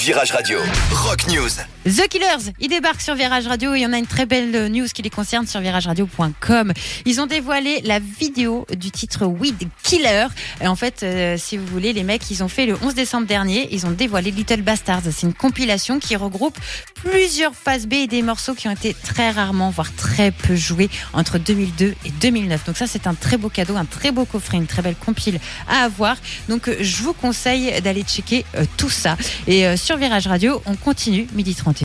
Virage Radio, Rock News. The Killers, ils débarquent sur Virage Radio et il y en a une très belle news qui les concerne sur virageradio.com. Ils ont dévoilé la vidéo du titre Weed Killer. Et en fait, si vous voulez, les mecs, ils ont fait le 11 décembre dernier, ils ont dévoilé Little Bastards. C'est une compilation qui regroupe plusieurs phases B et des morceaux qui ont été très rarement, voire très peu joués entre 2002 et 2009. Donc ça, c'est un très beau cadeau, un très beau coffret, une très belle compile à avoir. Donc je vous conseille d'aller checker tout ça. Et sur Virage Radio, on continue 12h31.